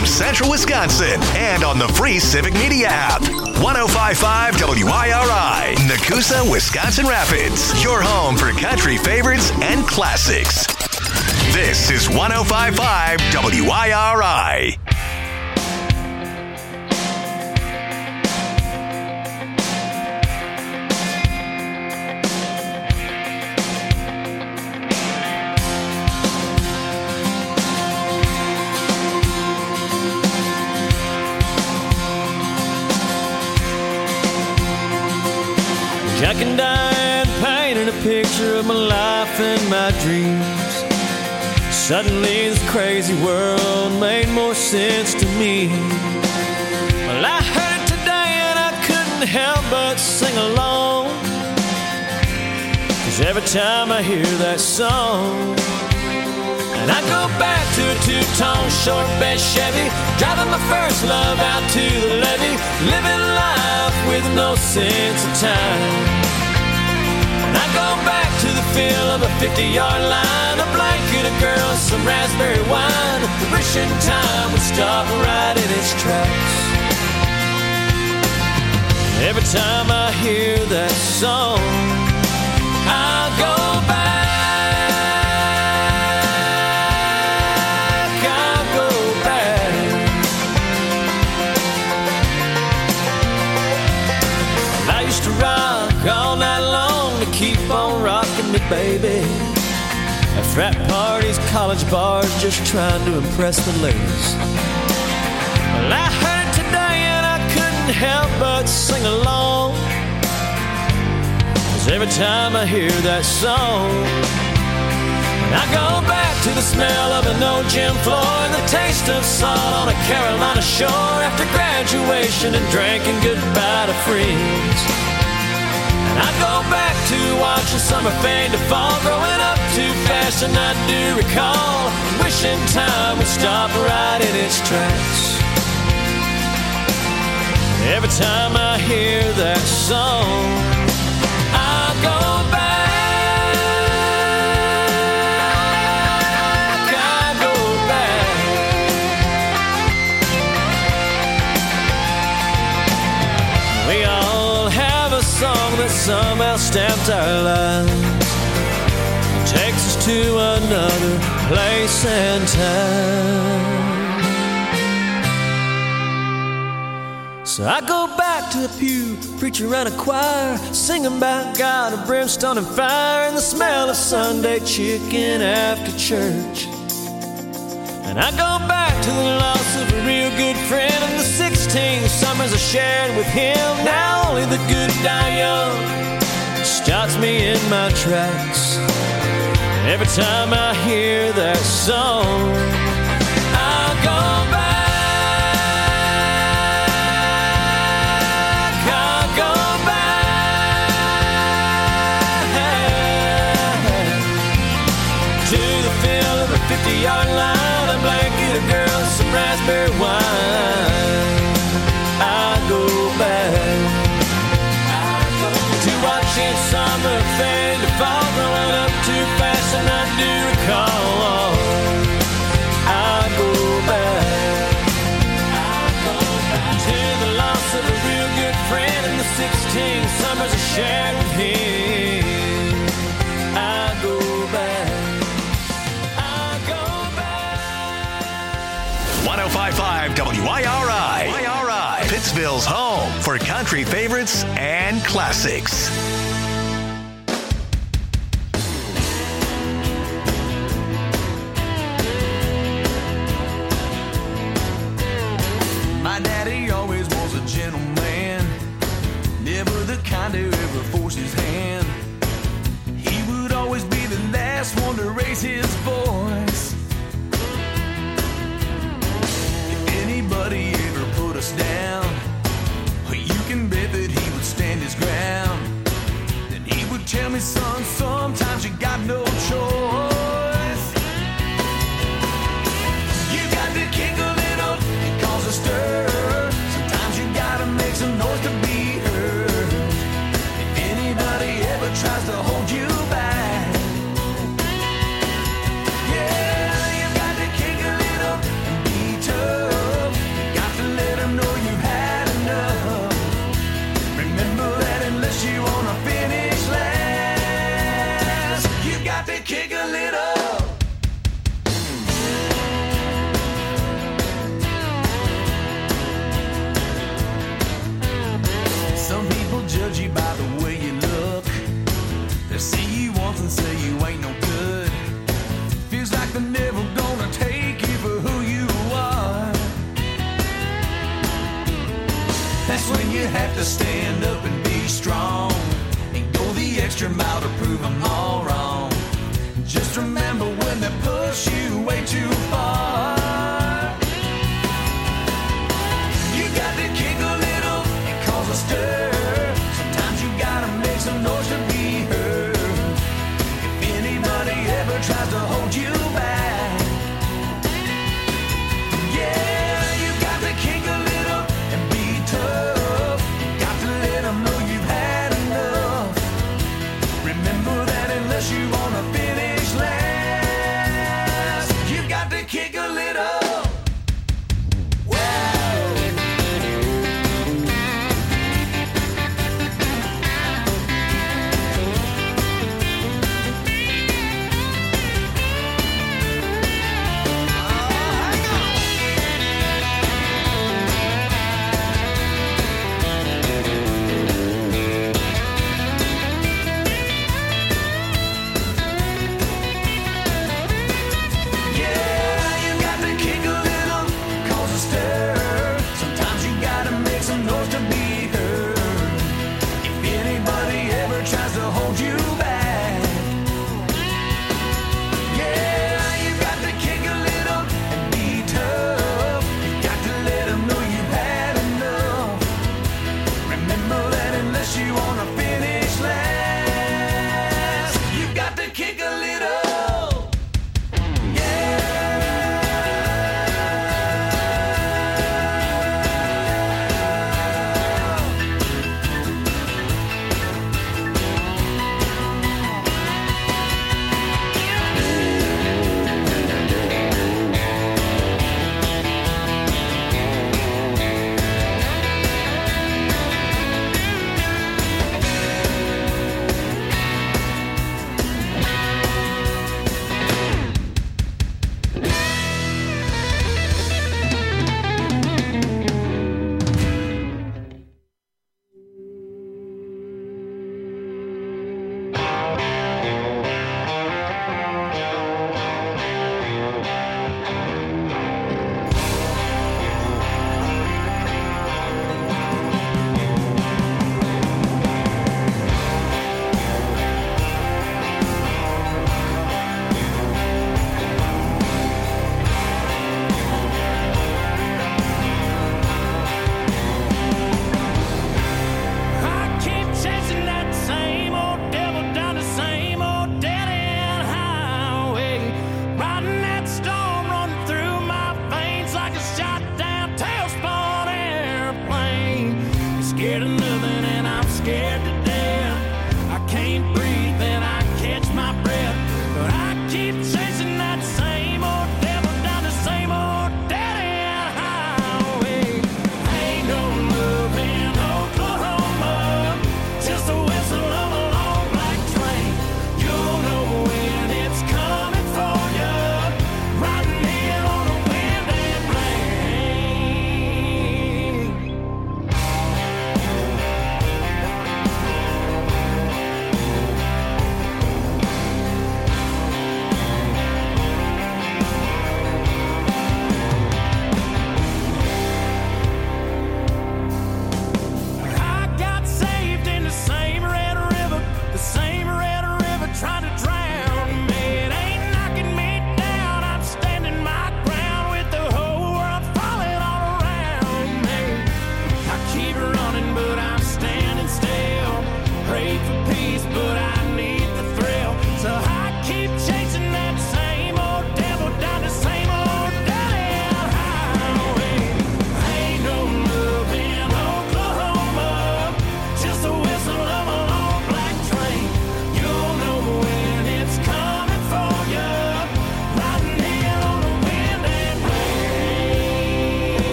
from Central Wisconsin and on the free Civic Media app. 105.5 WIRI, Nakusa, Wisconsin Rapids. Your home for country favorites and classics. This is 105.5 WIRI. Jack and Diane painted a picture of my life and my dreams. Suddenly this crazy world made more sense to me. Well, I heard it today and I couldn't help but sing along, 'cause every time I hear that song, and I go back to a two-tone short bed Chevy, driving my first love out to the levee, living life with no sense of time. And I go back to the feel of a 50-yard line, a blanket, a girl, some raspberry wine, wishing time would stop right in its tracks. Every time I hear that song, I go back. All night long to keep on rocking me, baby. At frat parties, college bars, just trying to impress the ladies. Well, I heard it today and I couldn't help but sing along, 'cause every time I hear that song, I go back to the smell of an old gym floor and the taste of salt on a Carolina shore after graduation and drinking goodbye to friends. I go back to watching summer fade to fall, growing up too fast and I do recall, wishing time would stop right in its tracks. Every time I hear that song, I go back, I go back. We all have a song that somehow stamped our lives, takes us to another place and time. So I go back to the pew, preacher and a choir, singing about God of brimstone and fire, and the smell of Sunday chicken after church. And I go back to the loss of a real good friend and the 16 summers I shared with him. Now only the good die young stops me in my tracks. Every time I hear that song, I go back, I go back to the feel of a 50-yard line, a blanket, a girl, some raspberry wine. I go back to watching summer fade to fall, growing up too fast and I do recall. I go back to the loss of a real good friend and the 16 summers I shared with him. I go back, I go back. 105.5 WIRI, Pittsville's home for country favorites and classics. My daddy always was a gentleman, never the kind to ever force his hand. He would always be the last one to raise his voice. If anybody ever put us down, you can bet that he would stand his ground. Then he would tell me, son, sometimes you got no choice. You got to kick a little and cause a stir. Sometimes you gotta make some noise to be heard. If anybody ever tries to hold you back, to stand up and be strong and go the extra mile to prove them all wrong. Just remember when they push you way too far, you got to kick a little and cause a stir. Sometimes you gotta make some noise to be heard. If anybody ever tries to hold you back, yeah, you got to kick a little and be tough. You got to let them know you've had enough. Remember that unless you wanna finish last, you got to kick a little.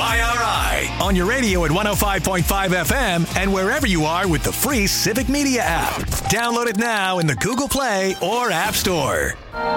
WIRI. On your radio at 105.5 FM and wherever you are with the free Civic Media app. Download it now in the Google Play or App Store.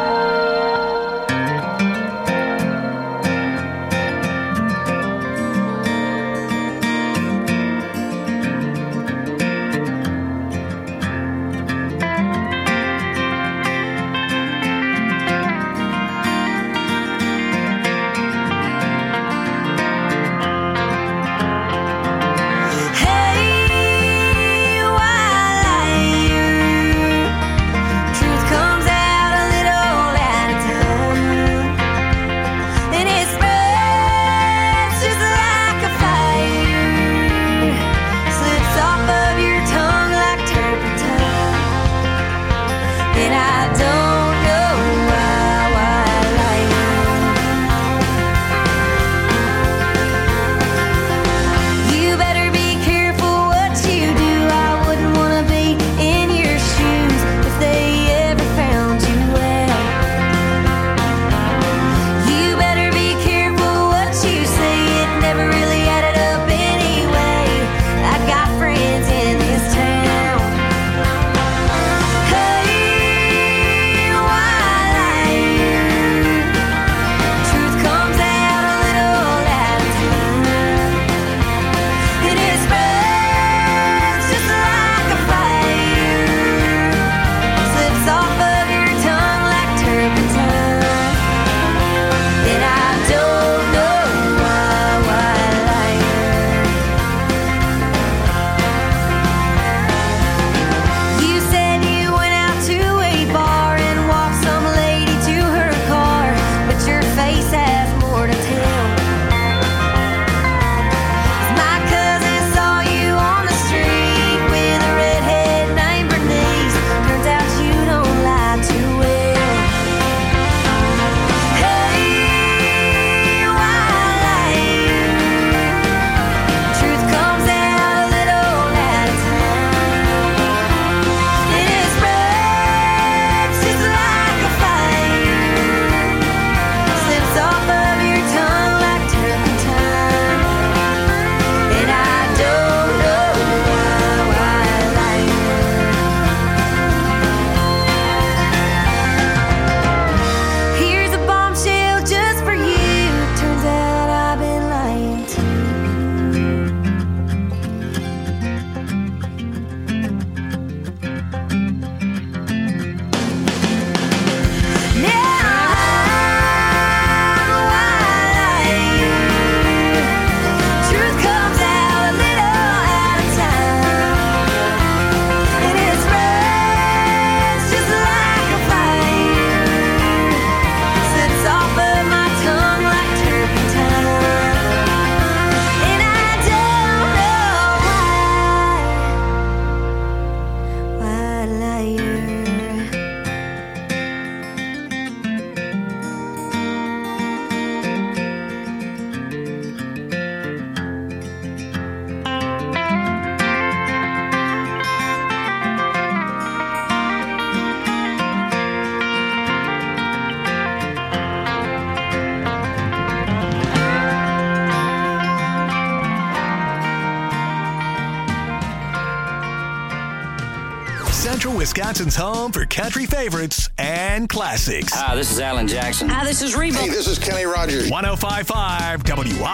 Central Wisconsin's home for country favorites and classics. Hi, this is Alan Jackson. Hi, this is Reba. Hey, this is Kenny Rogers. 105.5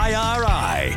WIRI.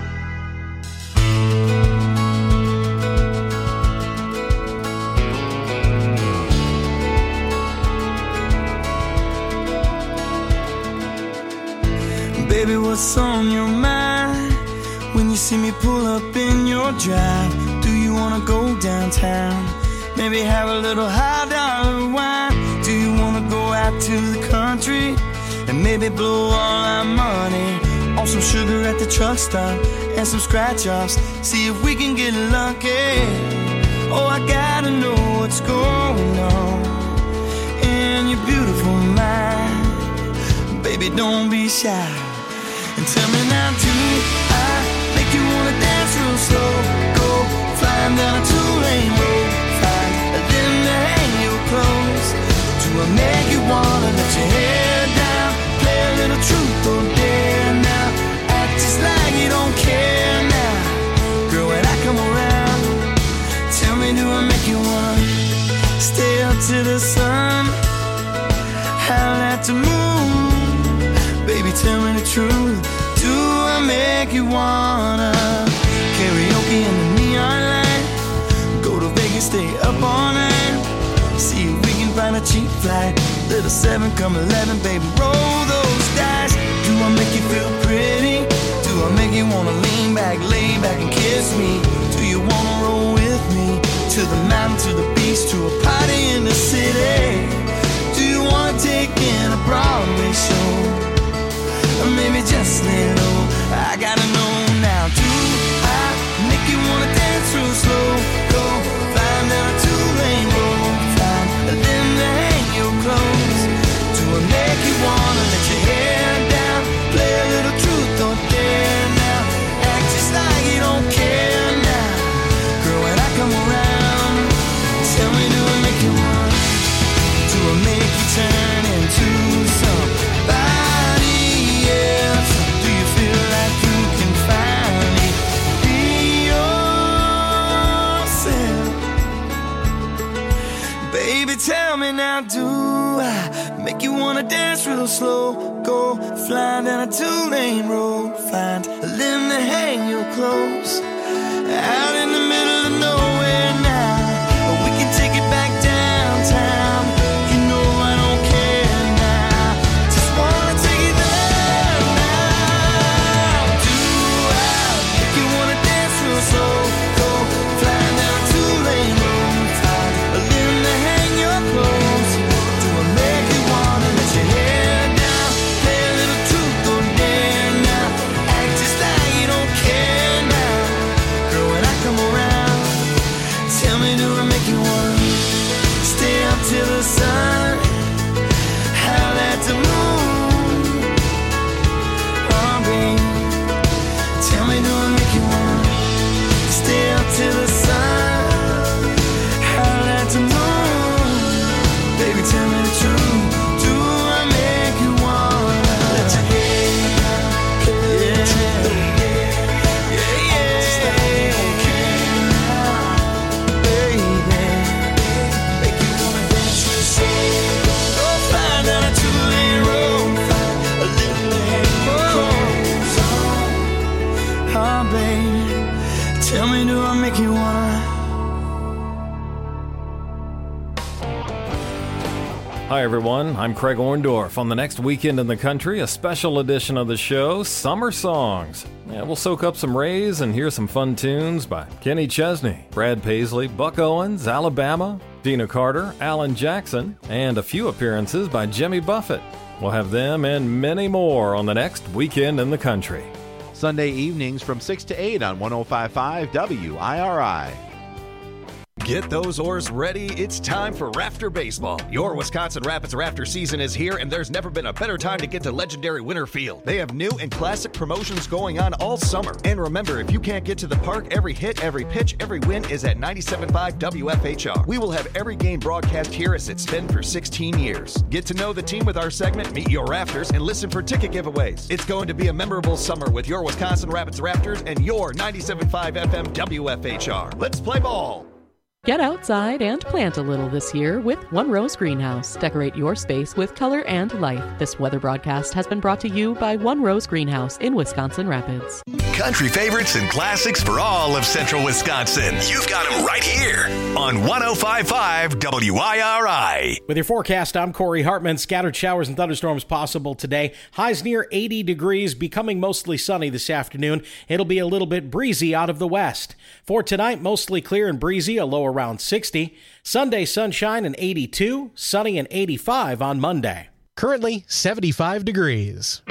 Baby, what's on your mind when you see me pull up in your drive? Do you wanna go downtown? Maybe have a little high dollar wine. Do you wanna go out to the country and maybe blow all our money on some sugar at the truck stop and some scratch offs? See if we can get lucky. Oh, I gotta know what's going on in your beautiful mind. Baby, don't be shy. And tell me now, do I make you wanna dance real slow? Go flying down a two-lane road, find a limb to hang your clothes. Do I make you wanna let your hair down, play a little truth or dare now? Act just like you don't tell me the truth. Do I make you wanna karaoke in the neon light? Go to Vegas, stay up all night. See if we can find a cheap flight. Little 7, come 11, baby, roll those dice. Do I make you feel pretty? Do I make you wanna lean back, lay back and kiss me? Do you wanna roll with me? To the mountain, to the beach, to a party in the city? Do you wanna take in a Broadway show? Or maybe just lay low? I gotta know now. Do I make you wanna dance real slow? Go flying down a 2-lane road, find a limb to hang your clothes. Do I make you wanna let your hair down? Play a little truth or dare now? Act just like you don't care now. Girl, when I come around, tell me, do I make you want? Do I make you turn into somebody else? Do you feel like you can finally be yourself? Baby, tell me now, do I make you wanna dance real slow? Go flying down a 2-lane road, find a limb to hang your clothes. Out in the middle of nowhere now, we can take it back downtown. You know I don't care now, just wanna take it there now. Do I make you wanna dance real slow? Go flying down a 2-lane road, find a limb to hang your clothes. Do I make you wanna let your hair down? Play a little truth or dare now? Act just like you don't care now. Girl, when I come around, tell me, do I make you wanna stay up till the sun, howl at the moon? Oh, babe, tell me, do I make you wanna stay up till the sun, howl at the moon? Baby, tell me the truth. Do I make you wanna let your hair down? Tell me, do I make you wanna? Hi, everyone. I'm Craig Orndorff. On the next Weekend in the Country, a special edition of the show, Summer Songs. Yeah, we'll soak up some rays and hear some fun tunes by Kenny Chesney, Brad Paisley, Buck Owens, Alabama, Tina Carter, Alan Jackson, and a few appearances by Jimmy Buffett. We'll have them and many more on the next Weekend in the Country. Sunday evenings from 6 to 8 on 105.5 WIRI. Get those oars ready. It's time for Rafter Baseball. Your Wisconsin Rapids Rafter season is here, and there's never been a better time to get to legendary Winter Field. They have new and classic promotions going on all summer. And remember, if you can't get to the park, every hit, every pitch, every win is at 97.5 WFHR. We will have every game broadcast here as it's been for 16 years. Get to know the team with our segment, Meet Your Rafters, and listen for ticket giveaways. It's going to be a memorable summer with your Wisconsin Rapids Rafters and your 97.5 FM WFHR. Let's play ball. Get outside and plant a little this year with One Rose Greenhouse. Decorate your space with color and life. This weather broadcast has been brought to you by One Rose Greenhouse in Wisconsin Rapids. Country favorites and classics for all of central Wisconsin. You've got them right here on 105.5 WIRI. With your forecast, I'm Corey Hartman. Scattered showers and thunderstorms possible today. Highs near 80 degrees, becoming mostly sunny this afternoon. It'll be a little bit breezy out of the west. For tonight, mostly clear and breezy, a low around 60. Sunday, sunshine and 82. Sunny and 85 on Monday. Currently 75 degrees.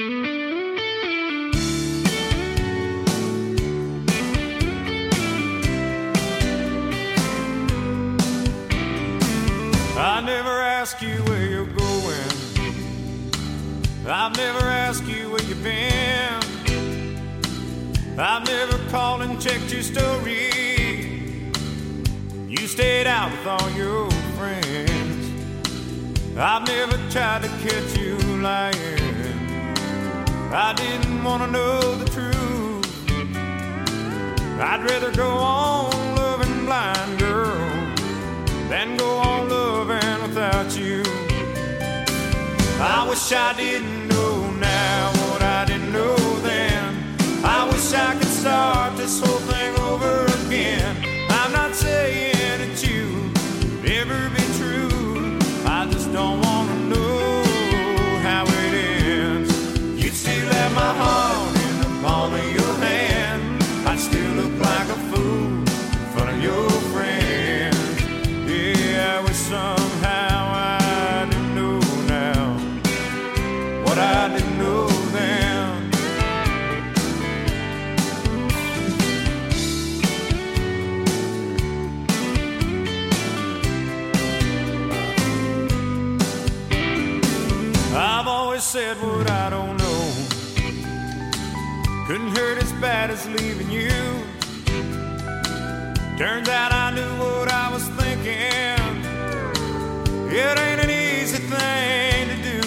I never ask you where you're going. I've never asked you where you've been. I've never called and checked your story. You stayed out with all your friends. I've never tried to catch you lying. I didn't want to know the truth. I'd rather go on loving blind, girl, than go on loving without you. I wish I didn't know now what start this whole thing over again. I'm not saying that you could ever be true. I just don't want to know how it ends. You'd still have my heart in the palm of your hand. I'd still look like a fool in front of your friends. Yeah, I wish somehow I didn't know now what I didn't know then. I've always said what I don't know. Couldn't hurt as bad as leaving you. Turns out I knew what I was thinking. It ain't an easy thing to do.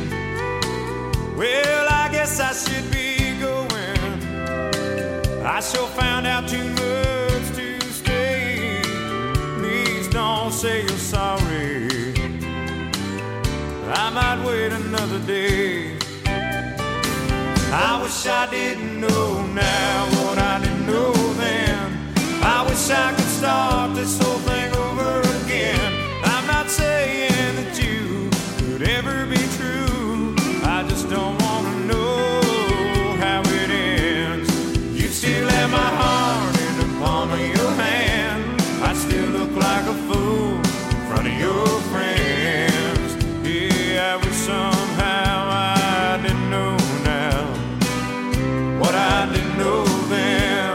Well, I guess I should be going. I sure found out too much to stay. Please don't say you're sorry. I might wait another day. I wish I didn't know now what I didn't know then. I wish I could start this whole thing over again. I'm not saying that you could ever be true. I just don't want to know how it ends. You still have my heart in the palm of your hand. I still look like a fool in front of your friends. Yeah, I wish somehow I didn't know now what I didn't know then.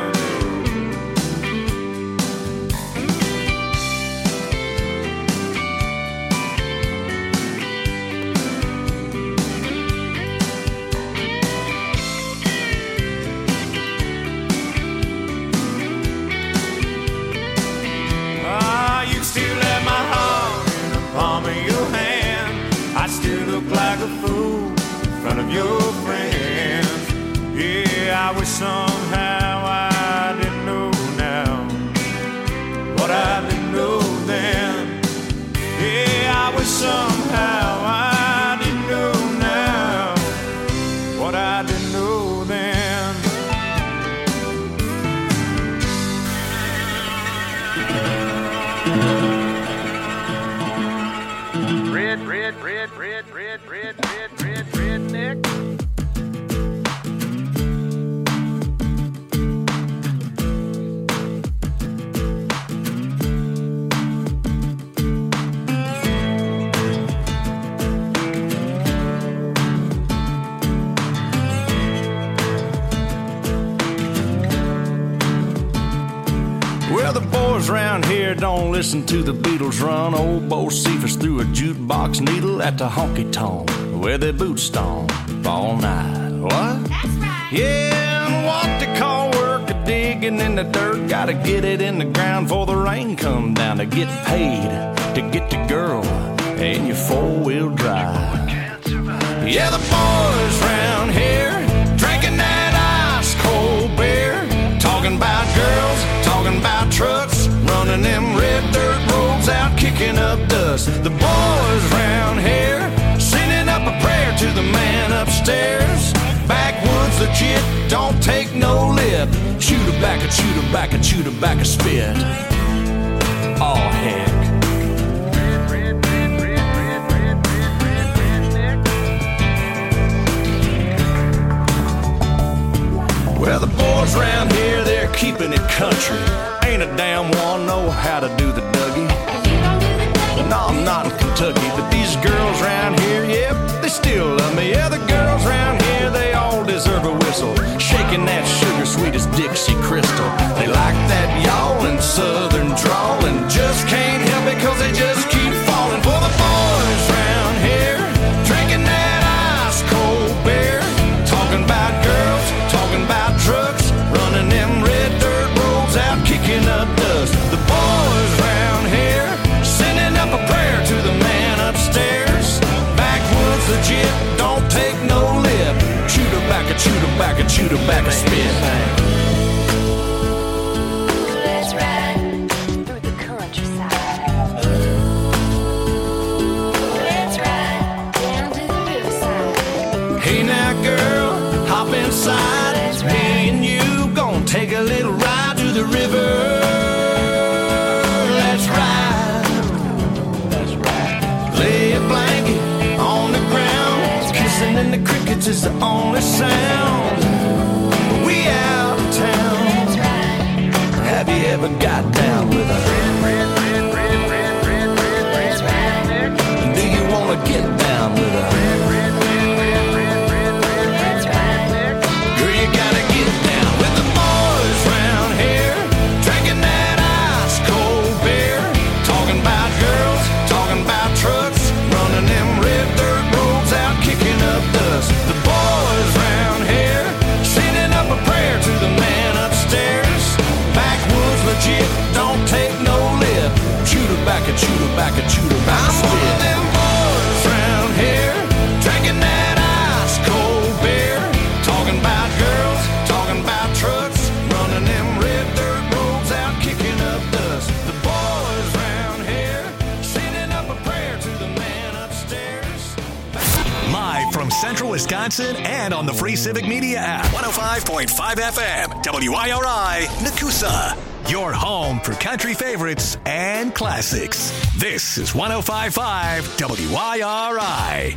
You still have my heart in the palm of your hand. I still look like a fool in front of your friends. Yeah, I wish somehow I didn't know now what I didn't know then. Yeah, I wish somehow I didn't know now what I didn't know then. Redneck. Well, the boys around here don't listen to the Beatles run. Old Bo Cephas threw a jukebox needle at the honky-tonk where their boots stomp all night. What? That's right. Yeah, and what they call work a digging in the dirt. Gotta get it in the ground before the rain come down to get paid to get the girl in your four-wheel drive. Yeah, the boys around here drinking that ice-cold beer, talking about girls, talking about trucks, running them red dirt roads out, kicking up dust. The boys around here sending up a prayer to the man upstairs. Backwoods legit, don't take no lip. Chew tobacco, chew tobacco, chew tobacco, spit. Oh, heck. Well, the boys around here, they're keeping it country. Ain't a damn one know how to do the Dougie. No, I'm not in Kentucky, but these girls around here, yep, they still love me. Yeah, the girls around here, they all deserve a whistle. Shaking that sugar sweet as Dixie Crystal. They like that yawling southern drawl and just can't help it cause they just keep falling for the boys around here. Drinking that ice cold beer, talking about girls, talking about trucks, running them red dirt roads out, kicking up dust. The boys around here sending up a prayer to the man upstairs. Backwoods legit, don't take no lip. Chew tobacco, chew tobacco, chew tobacco, spit. Let's ride through the countryside. Let's ride down to the riverside. Hey now girl, hop inside. Me and you gonna take a little the river. Let's ride. That's right. Lay a blanket on the ground. Kissing in the crickets is the only sound. We out of town. That's right. Have you ever got down with a That's right. do you wanna get down with a That's right. girl, you gotta get down with the boys round here, drinking that ice cold beer, talking about girls, talking about trucks, running them red dirt roads out, kicking up dust. The boys round here, sending up a prayer to the man upstairs. Backwoods legit, don't take no lip. Shoot her back and shoot her back and shoot her back. I'm one of them boys round here, drinking that ice cold beer, talking about girls, talking about trucks, running them red dirt roads out, kicking up dust. The boys round here, sending up a prayer to the man upstairs. Live from Central Wisconsin and on the free Civic Media app. 105.5 FM, WIRI, Nakusa. Your home for country favorites and classics. This is 105.5 WIRI.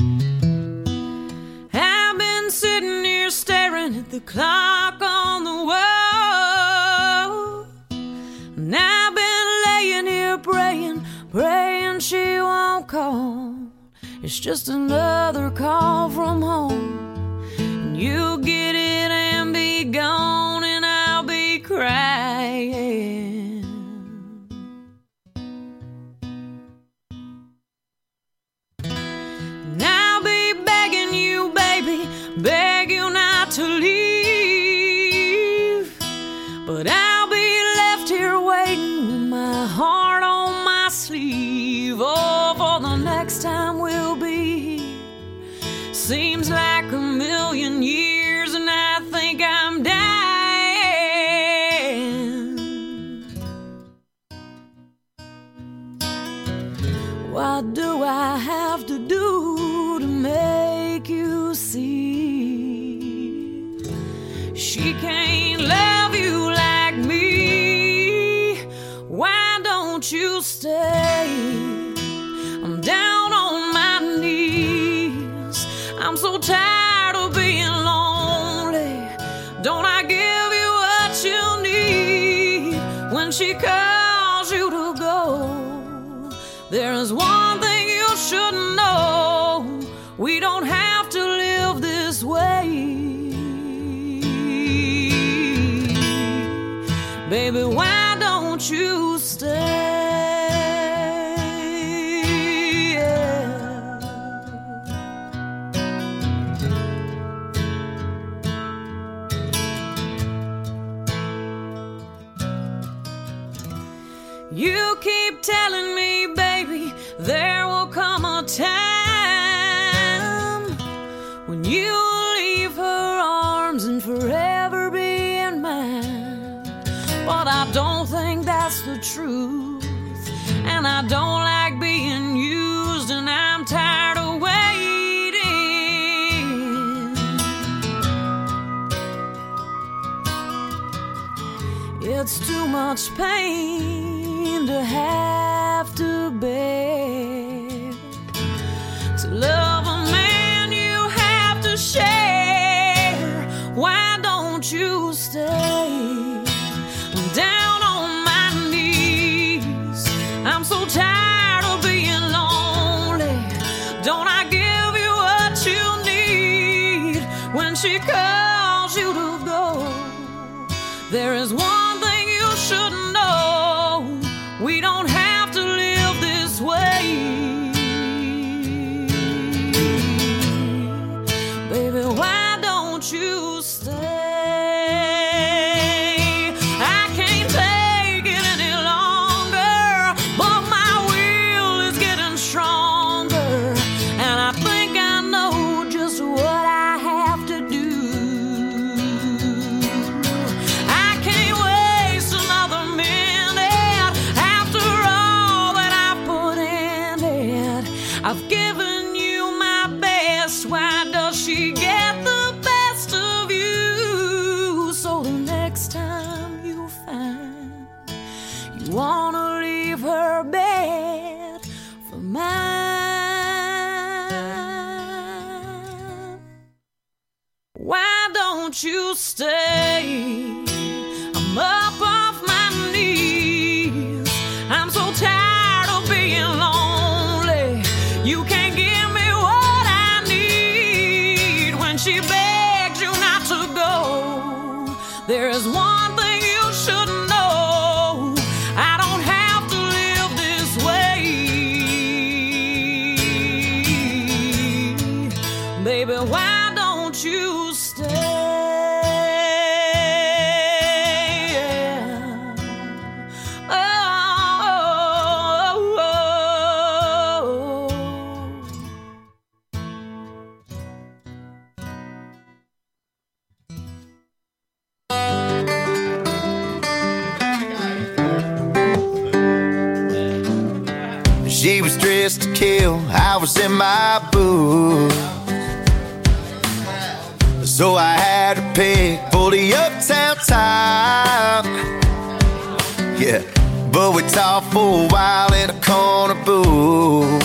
I've been sitting here staring at the clock on the wall. And I've been laying here praying she won't call. It's just another call from home. And you'll get it and be gone, and I'll be crying. And I'll be begging you, baby, beg you not to leave. But I'll be left here waiting with my heart on my sleeve. Oh, for the next time we'll be here. Seems like a million years, and I think I'm dying. What do I have to do to make you see? She can't love you like me. Why don't you stay? I'm down on my knees. I'm so tired of being lonely. Don't I give you what you need when she calls you to go? There is one thing you should know. We don't have to live this way. Baby, why don't you stay? You keep telling me, baby, there will come a time when you'll leave her arms and forever be in mine. But I don't think that's the truth, and I don't like being used, and I'm tired of waiting. It's too much pain to have to bear. To love a man you have to share. Why don't you stay? I'm down on my knees. I'm so tired of being lonely. Don't I give you what you need when she calls you to go? There is one thing you should know. We don't have to live this way. Baby, why don't you stay? I can't take it any longer, but my will is getting stronger, and I think I know just what I have to do. I can't waste another minute wanna leave her bed for mine. Why don't you stay? I'm up off my knees. I'm so tired of being lonely. You can't give me what I need. When she begs you not to go, there is one thing you should know. I don't have to live this way. Baby, why don't you stay? She was dressed to kill, I was in my boots. So I had to pick for the uptown time. Yeah, but we talked for a while in a corner booth.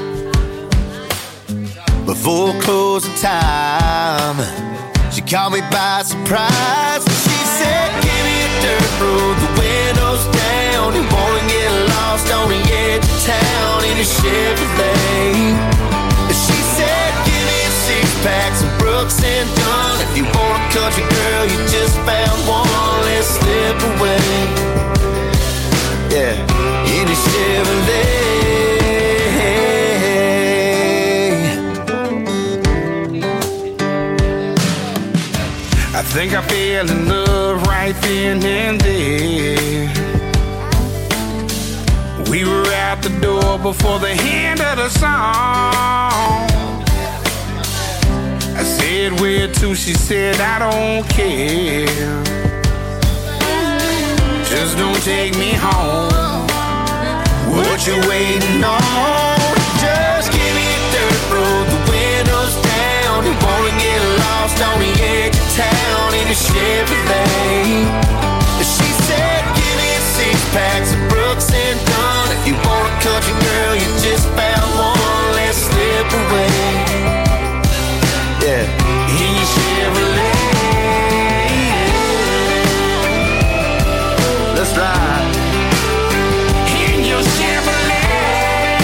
Before closing time, she caught me by surprise. She said, give me a dirt road, the windows down. You wanna get lost on the edge of town in a Chevrolet. She said, give me a six-pack, some Brooks and Dunn. If you want a country girl, you just found one. Let's slip away. Yeah, in a Chevrolet. I think I fell in love right then and there. We were out the door before the end of the song. I said, where to? She said, I don't care. Just don't take me home. What you waiting on? Just give me a dirt road, the windows down. You wanna get lost on the edge of town in a Chevrolet. She said, give me a six-pack, some Brooks and Dunn. If you want a country girl, you just found one. Let's slip away. Yeah, in your Chevrolet. Let's ride. In your Chevrolet.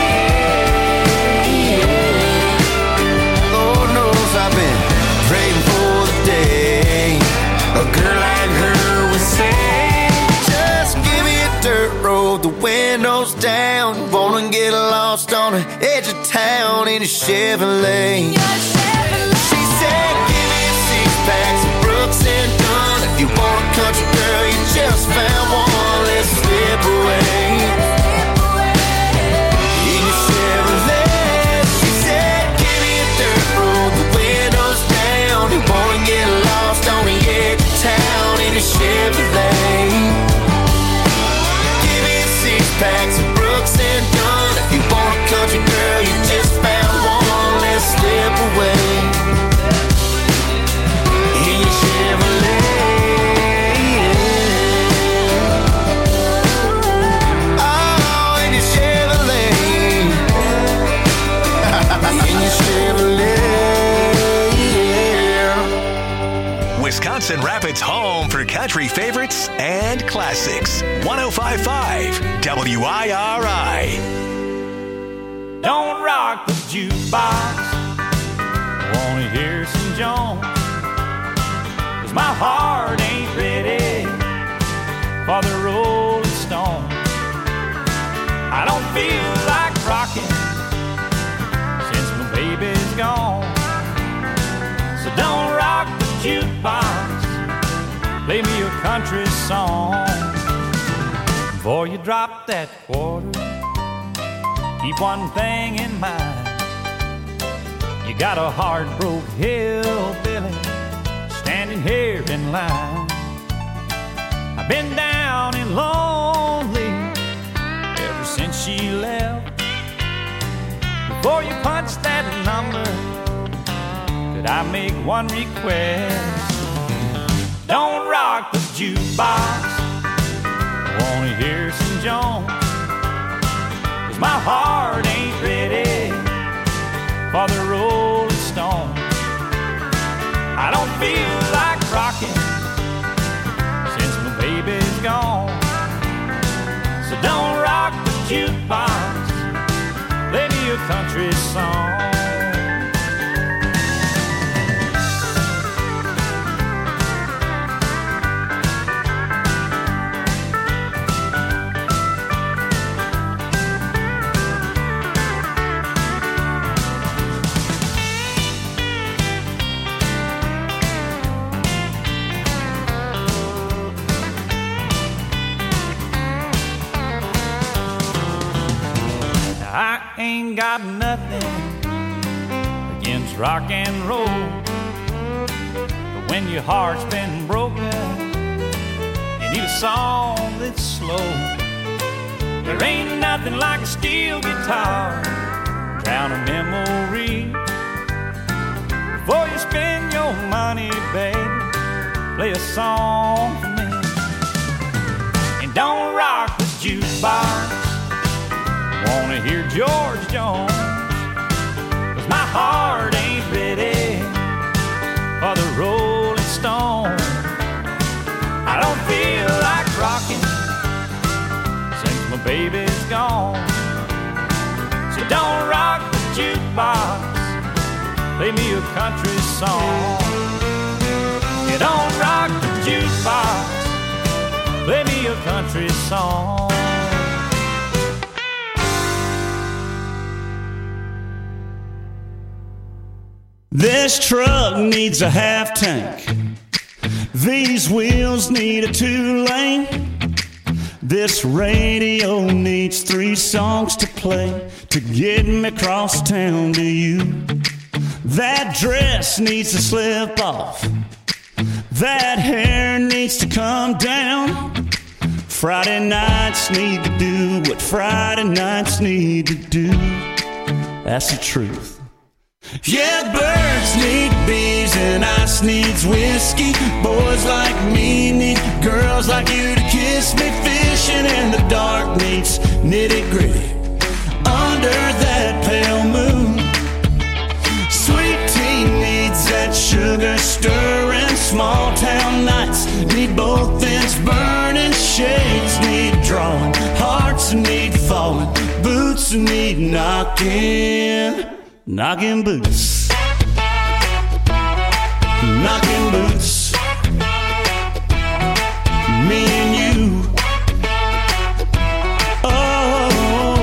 Lord knows I've been praying for the day a girl like her would say, just give me a dirt road, the windows down. You wanna get lost on the edge of town in a Chevrolet. She said, give me a six-pack, some Brooks and Dunn. If you want a country girl, you just found one. Let's slip away. In your Chevrolet. She said, give me a dirt road, the windows down. You wanna get lost on the edge of town in a Chevrolet. Give me a six-pack, some Brooks and Dunn. If you want a country girl, you just found one. Let's slip away. In your Chevrolet. Oh, in your Chevrolet. In your Chevrolet, yeah. Wisconsin Rapids' home for country favorites and classics. 105.5 WIRI. Don't rock the jukebox, I wanna hear some Jones, 'cause my heart ain't ready for the Rolling Stones. I don't feel like rocking since my baby's gone. So don't rock the jukebox, play me a country song. Before you drop that quarter, keep one thing in mind. You got a heart-broke hillbilly standing here in line. I've been down and lonely ever since she left. Before you punch that number, could I make one request? Don't rock the jukebox, I wanna hear a country song. I ain't got nothing against rock and roll, but when your heart's been broken, you need a song that's slow. There ain't nothing like a steel guitar, drown a memory. Before you spend your money, baby, play a song for me. And don't rock the jukebox, wanna hear George Jones, 'cause my heart ain't ready for the Rolling Stones. I don't feel like rocking since my baby's gone. So don't rock the jukebox, play me a country song. You don't rock the jukebox, play me a country song. This truck needs a half tank. These wheels need a 2-lane. This radio needs 3 songs to play to get me across town to you. That dress needs to slip off. That hair needs to come down. Friday nights need to do what Friday nights need to do. That's the truth. Yeah, birds need bees and ice needs whiskey. Boys like me need girls like you to kiss me. Fishing in the dark needs nitty-gritty under that pale moon. Sweet tea needs that sugar stirring. Small town nights need both ends burning. Shades need drawing, hearts need falling, boots need knocking. Knocking boots, knocking boots, me and you. Oh,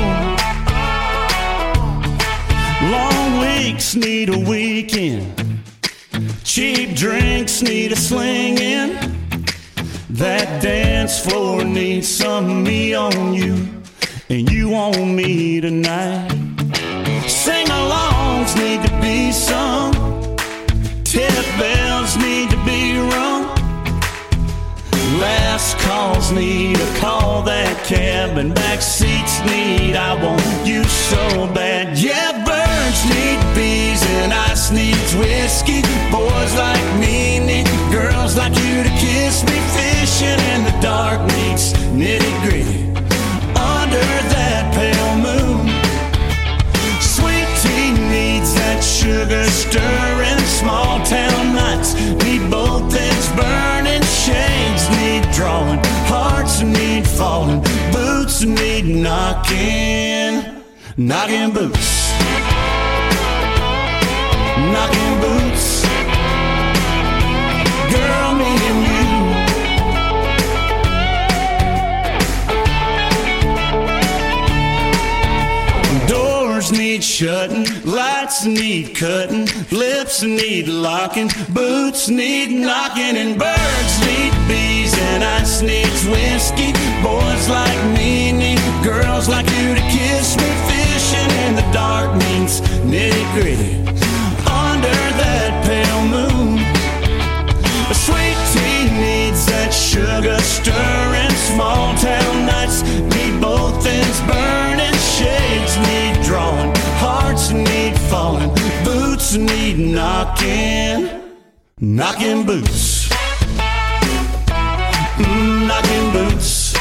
long weeks need a weekend. Cheap drinks need a swinging. That dance floor needs some me on you, and you on me tonight. Sing-alongs need to be sung. Tip bells need to be rung. Last calls need a call. That cab and back seats need I want you so bad. Yeah, birds need bees and ice needs whiskey. Boys like me need girls like you to kiss me. Fishing in the dark needs nitty-gritty under that pale moon. That sugar stirring. Small town nights need both ends burning. Shades need drawing, hearts need falling, boots need knocking. Knocking boots, knocking boots. Girl, me and you. Need shutting, lights need cutting, lips need locking, boots need knocking, and birds need bees and ice needs whiskey. Boys like me need girls like you to kiss me. Fishing in the dark means nitty-gritty under that pale moon. A sweet tea needs that sugar stirring. Small town nights need both ends burning. Shades need drawing, hearts need falling, boots need knocking. Knocking boots, knocking boots,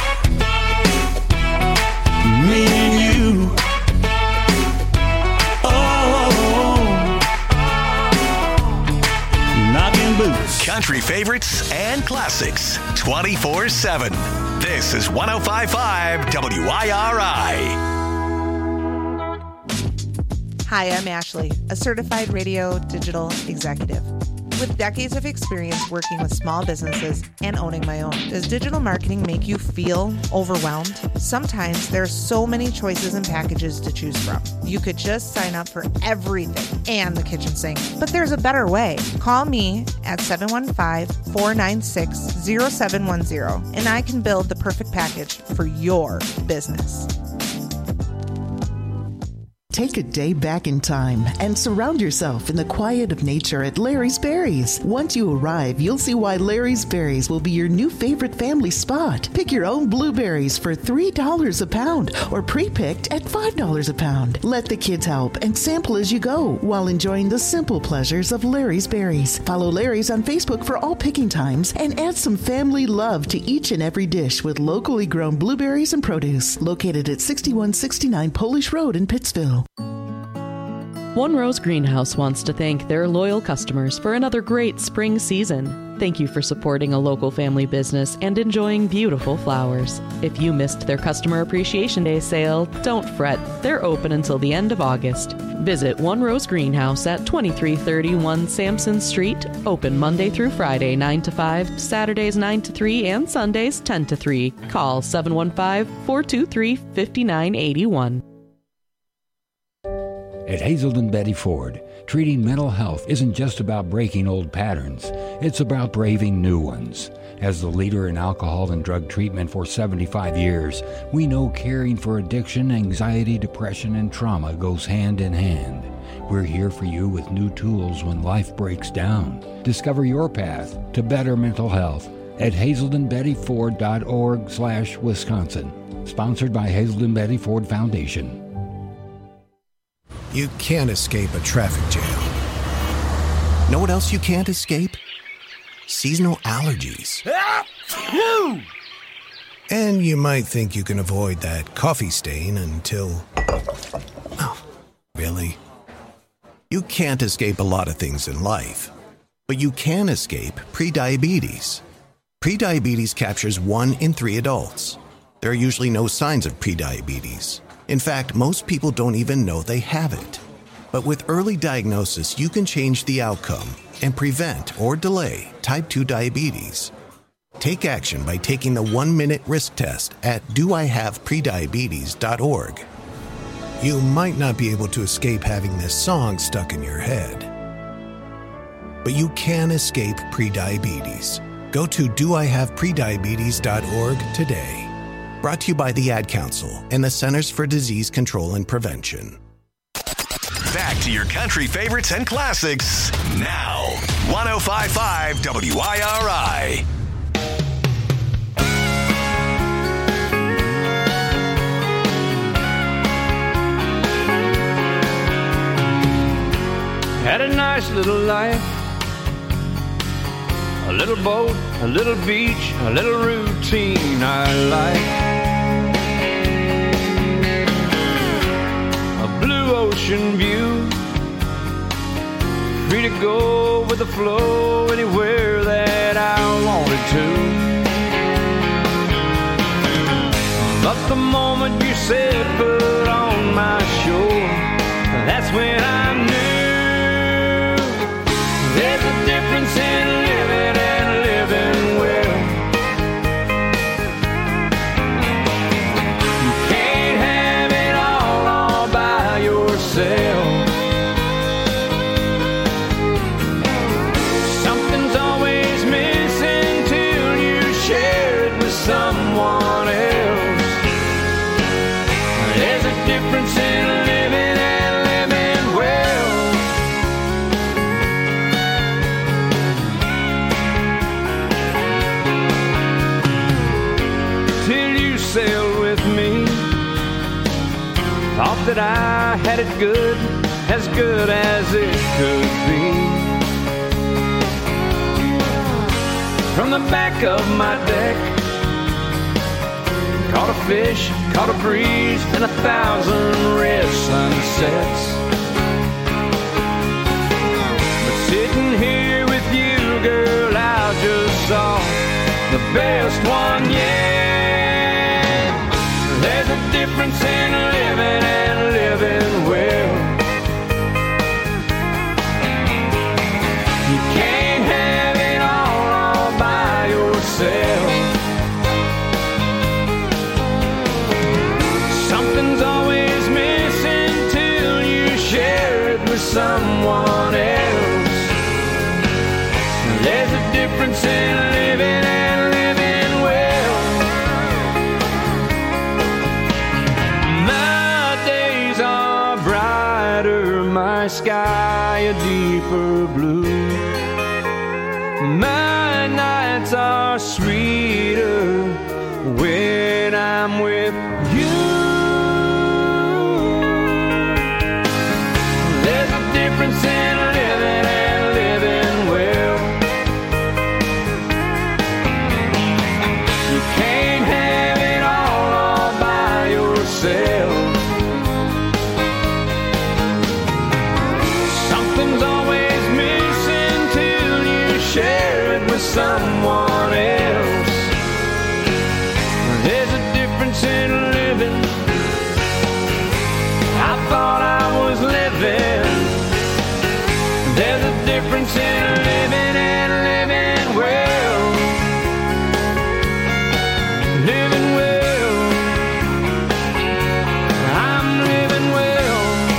me and you. Oh, knocking boots. Country favorites and classics 24/7. This is 105.5 WIRI. Hi, I'm Ashley, a certified radio digital executive. With decades of experience working with small businesses and owning my own, does digital marketing make you feel overwhelmed? Sometimes there are so many choices and packages to choose from. You could just sign up for everything and the kitchen sink. But there's a better way. Call me at 715-496-0710 and I can build the perfect package for your business. Take a day back in time and surround yourself in the quiet of nature at Larry's Berries. Once you arrive, you'll see why Larry's Berries will be your new favorite family spot. Pick your own blueberries for $3 a pound or pre-picked at $5 a pound. Let the kids help and sample as you go while enjoying the simple pleasures of Larry's Berries. Follow Larry's on Facebook for all picking times and add some family love to each and every dish with locally grown blueberries and produce. Located at 6169 Polish Road in Pittsville. One Rose Greenhouse wants to thank their loyal customers for another great spring season. Thank you for supporting a local family business and enjoying beautiful flowers. If you missed their Customer Appreciation Day sale, don't fret. They're open until the end of August. Visit One Rose Greenhouse at 2331 Sampson Street, open Monday through Friday 9 to 5, Saturdays 9 to 3, and Sundays 10 to 3. Call 715-423-5981. At Hazelden Betty Ford, treating mental health isn't just about breaking old patterns, it's about braving new ones. As the leader in alcohol and drug treatment for 75 years, we know caring for addiction, anxiety, depression, and trauma goes hand in hand. We're here for you with new tools when life breaks down. Discover your path to better mental health at hazeldenbettyford.org/Wisconsin. Sponsored by Hazelden Betty Ford Foundation. You can't escape a traffic jam. Know what else you can't escape? Seasonal allergies. And you might think you can avoid that coffee stain until... Oh, really? You can't escape a lot of things in life, but you can escape prediabetes. Prediabetes captures 1 in 3 adults. There are usually no signs of prediabetes. In fact, most people don't even know they have it. But with early diagnosis, you can change the outcome and prevent or delay type 2 diabetes. Take action by taking the 1-minute risk test at doihaveprediabetes.org. You might not be able to escape having this song stuck in your head, but you can escape prediabetes. Go to doihaveprediabetes.org today. Brought to you by the Ad Council and the Centers for Disease Control and Prevention. Back to your country favorites and classics now. 105.5 WIRI. Had a nice little life, a little boat, a little beach, a little routine I like. A blue ocean view, free to go with the flow anywhere that I wanted to. But the moment you said put on my shore, that's when I knew there's a difference in living and living well. You can't have it all by yourself. Something's always missing till you share it with someone else. There's a difference in living and living well. Sailed with me, thought that I had it good as it could be. From the back of my deck, caught a fish, caught a breeze, and 1,000 red sunsets. But sitting here with you, girl, I just saw the best one yet. There's a difference in living and living well. difference in living and living well. My days are brighter, my sky a deeper blue. My nights are sweeter when I'm with you. There's a difference in living and living well. You can't have it all by yourself. Something's always missing till you share it with someone else. There's a difference in living. I thought I was living. There's a difference in living and living well. Living well. I'm living well.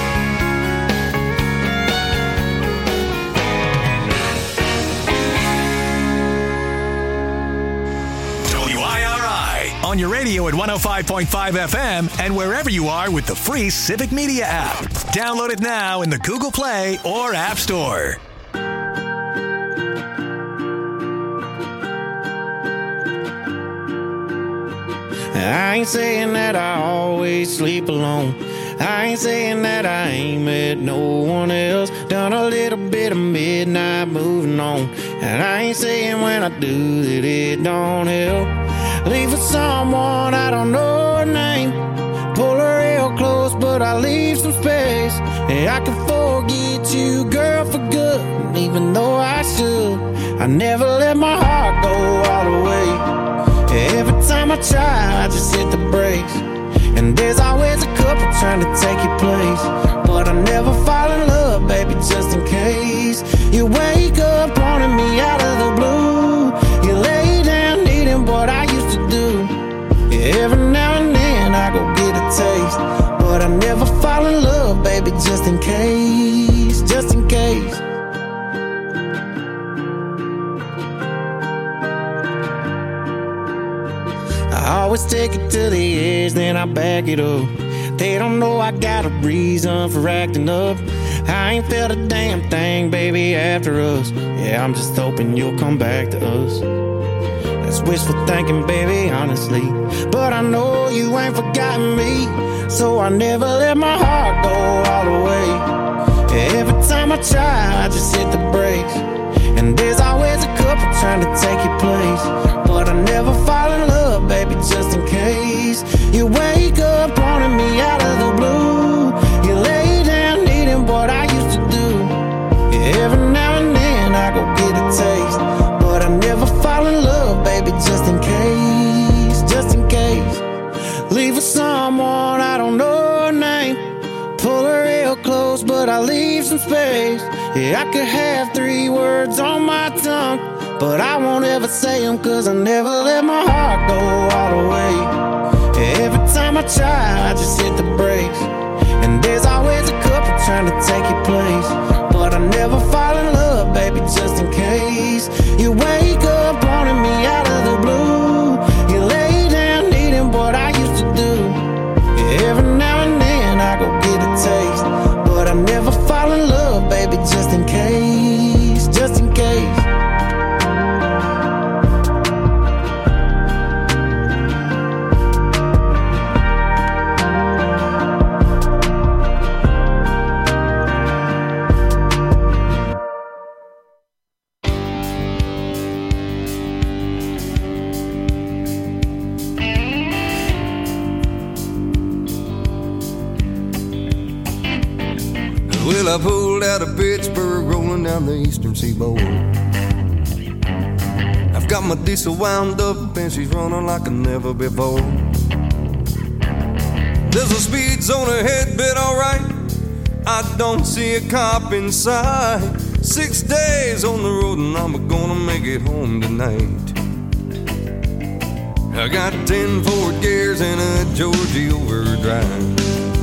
WIRI on your radio at 105.5 FM and wherever you are with the free Civic Media app. Download it now in the Google Play or App Store. I ain't saying that I always sleep alone. I ain't saying that I ain't met no one else. Done a little bit of midnight moving on. And I ain't saying when I do that it don't help. Leave for someone I don't know her name. Pull her real close, but I leave some space. And I can forget you, girl, for good. And even though I should, I never let my heart go all the way. Every time I try, I just hit the brakes. And there's always a couple trying to take your place. But I never fall in love, baby, just in case. You wake up wanting me out of the blue. You lay down needing what I used to do. Every now and then I go get a taste. But I never fall in love, baby, just in case. Just in case. I always take it to the edge, then I back it up. They don't know I got a reason for acting up. I ain't felt a damn thing, baby, after us. Yeah, I'm just hoping you'll come back to us. That's wishful thinking, baby, honestly. But I know you ain't forgotten me. So I never let my heart go all the way. Every time I try, I just hit the brakes. And there's always a couple trying to take your place. But I never fall in love, baby, just in case. You wake up wanting me out of the blue. You lay down needing what I used to do. Every now and then I go get a taste. But I never fall in love, baby, just in case. Just in case. Leave for someone I don't know her name. Pull her real close, but I leave some space. Yeah, I could have 3 words on my tongue, but I won't ever say them, cause I never let my heart go all the way. Every time I try, I just hit the brakes. And there's always a couple trying to take your place. But I never fall in love, baby, just in case. You wake up wanting me out of the blue. You lay down needing what I used to do. Every now and then I go get a taste. But I never fall in love, baby, just in case. Just in case. Well, I pulled out of Pittsburgh, rolling down the eastern seaboard. I've got my diesel wound up and she's running like never before. There's a speed zone ahead, but alright, I don't see a cop in sight. 6 days on the road and I'm gonna make it home tonight. I got 10 Ford gears and a Georgie overdrive.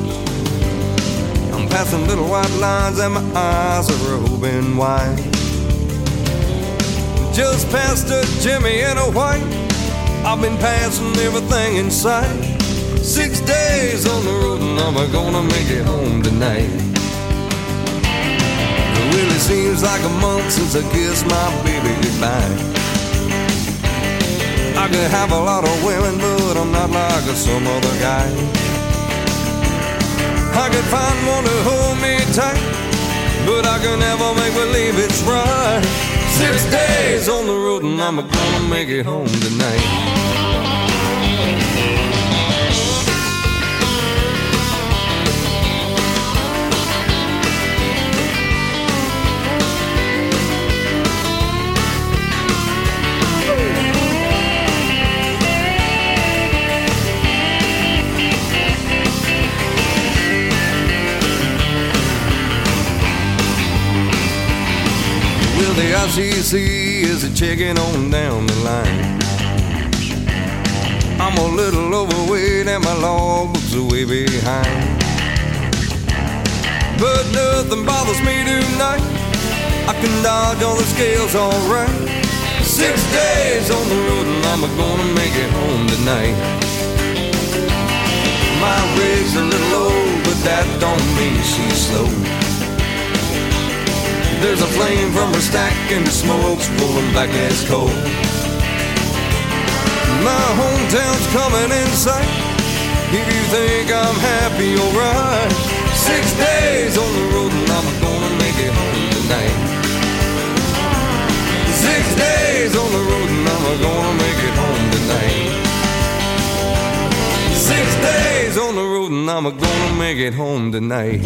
I'm passing little white lines and my eyes are open wide. just past a Jimmy and a white. I've been passing everything in sight. 6 days on the road and I'm gonna make it home tonight. It really seems like a month since I kissed my baby goodbye. I could have a lot of women, but I'm not like some other guy. I could find one to hold me tight, but I can never make believe it's right. 6 days on the road and I'm gonna make it home tonight. The ICC is a checking on down the line. I'm a little overweight and my logbook's way behind, but nothing bothers me tonight. I can dodge all the scales alright. 6 days on the road and I'm gonna make it home tonight. My rig's a little old, but that don't mean she's slow. There's a flame from her stack and the smoke's pulling back as coal. My hometown's coming in sight. If you think I'm happy, alright. 6 days on the road and I'm gonna make it home tonight. 6 days on the road and I'm gonna make it home tonight. 6 days on the road and I'm gonna make it home tonight.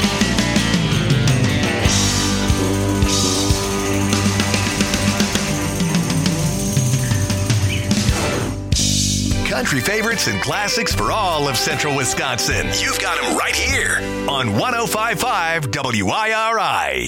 Country favorites and classics for all of Central Wisconsin. You've got them right here on 105.5 WIRI.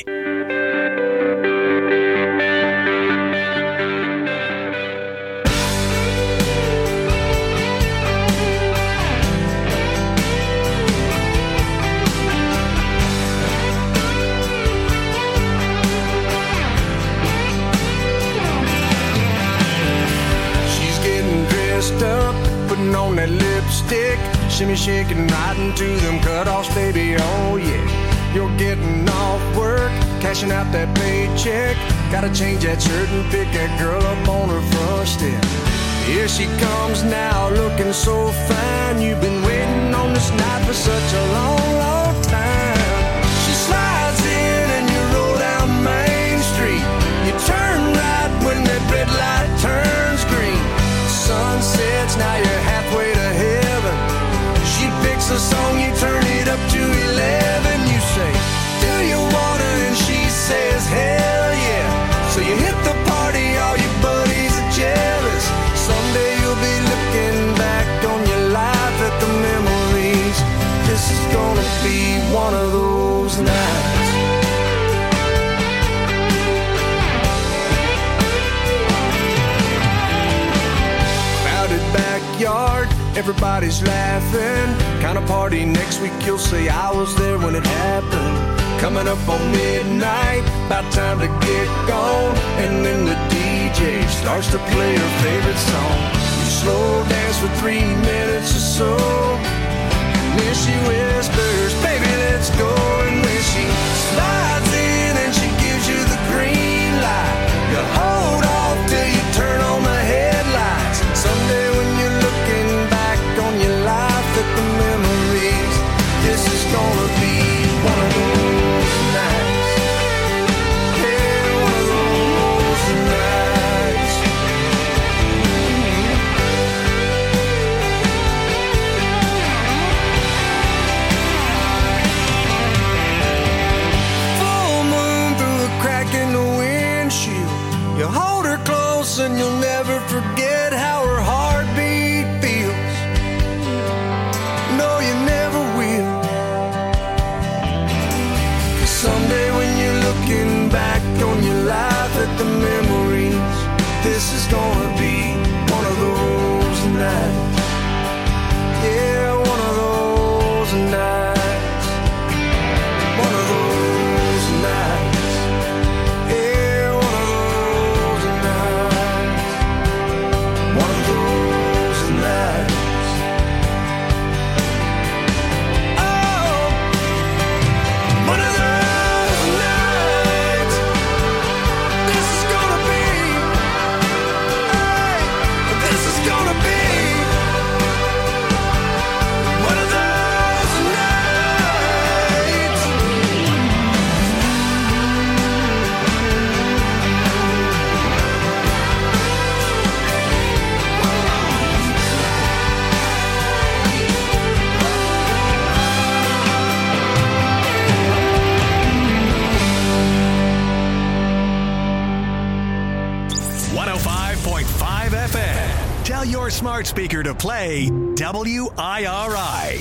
Up, putting on that lipstick, shimmy shaking right into them cutoffs, baby. Oh yeah, you're getting off work, cashing out that paycheck. Gotta change that shirt and pick that girl up on her front step. Here she comes now, looking so fine. You've been waiting on this night for such a long, long time. She slides in and you roll down Main Street. You turn right when that red light turns green. Sun sets, now you're halfway to heaven. She picks a song, you turn it up to 11. You say, do you wanna? And she says, hell yeah. So you hit the party, all your buddies are jealous. Someday you'll be looking back on your life at the memories. This is gonna be one of those nights. Backyard, everybody's laughing. Kind of party next week, you'll say I was there when it happened. Coming up on midnight, about time to get gone. And then the DJ starts to play her favorite song. You slow dance for 3 minutes or so, and then she whispers, baby, let's go. And when she slides in and she gives you the green light, you hold off till you turn on the headlights. Someday when you're looking back on your life at the memories, this is gonna be one of those nights. Yeah, one of those nights. smart speaker to play WIRI.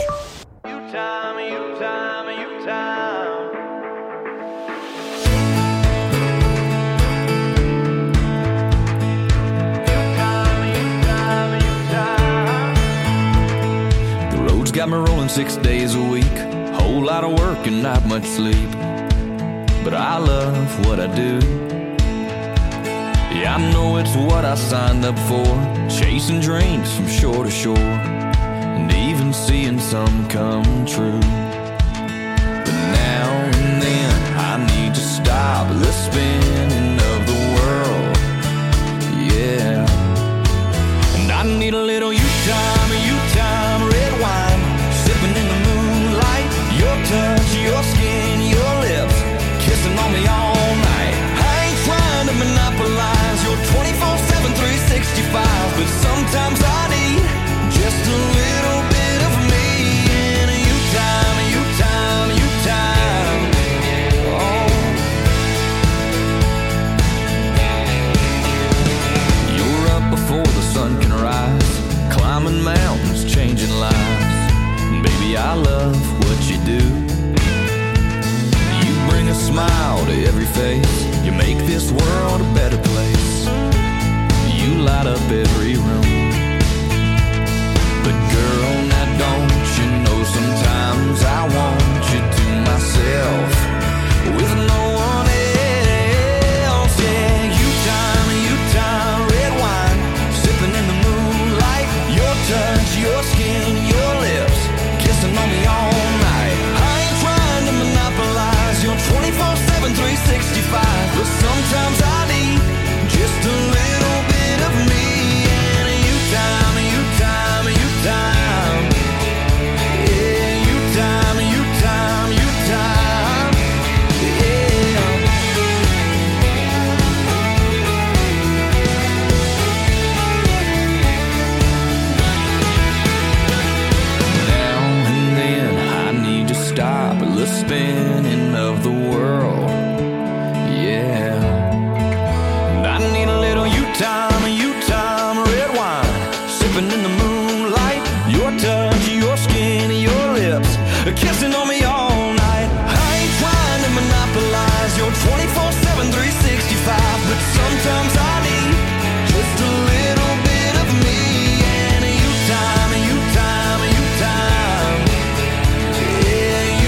The road's got me rolling 6 days a week. Whole lot of work and not much sleep. But I love what I do. Yeah, I know it's what I signed up for. Chasing dreams from shore to shore, and even seeing some come true. But now and then I need to stop the spinning of the world. Yeah. And I need a little you time, red wine, sipping in the moonlight. Your touch, your skin, your lips, kissing on me all night. I ain't trying to monopolize your 24/7, 365, but sometimes I need just a little bit of me. And you time, you time, you time. Oh. You're up before the sun can rise, climbing mountains, changing lives. And baby, I love what you do. You bring a smile to every face. You make this world a better place. You light up every room. But girl, now don't you know sometimes I want you to myself with no one else. Yeah, you time, red wine, sipping in the moonlight. Your touch, your skin, your lips, kissing on me all night. I ain't trying to monopolize your 24/7, 365, but sometimes I need just a little bit of me. And you time, you time, you time. Yeah, you time, you time, you time. Yeah. Now and then I need to stop the spinning of the world. Yeah. And I need a little you time, red wine, sipping in the moonlight. Your touch,